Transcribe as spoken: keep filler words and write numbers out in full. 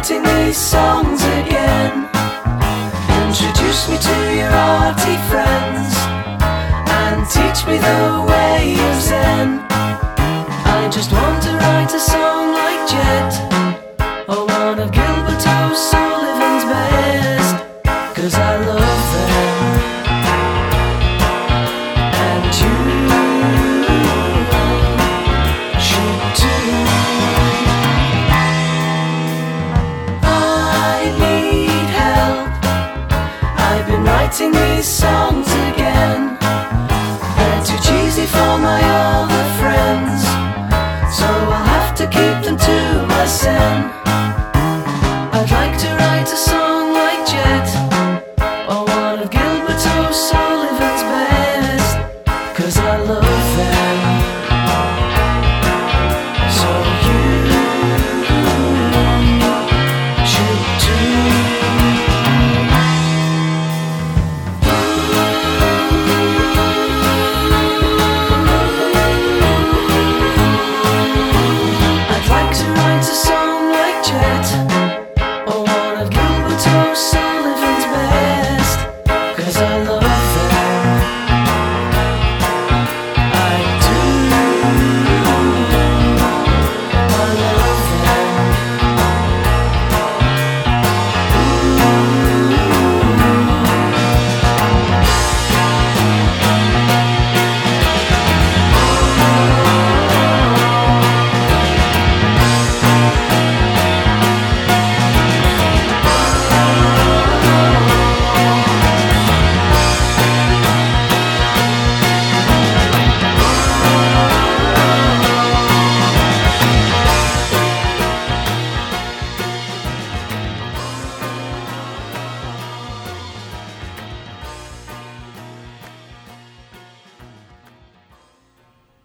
writing these songs again. Introduce me to your arty friends and teach me the way of Zen. I just want to write a song like Jet, or one of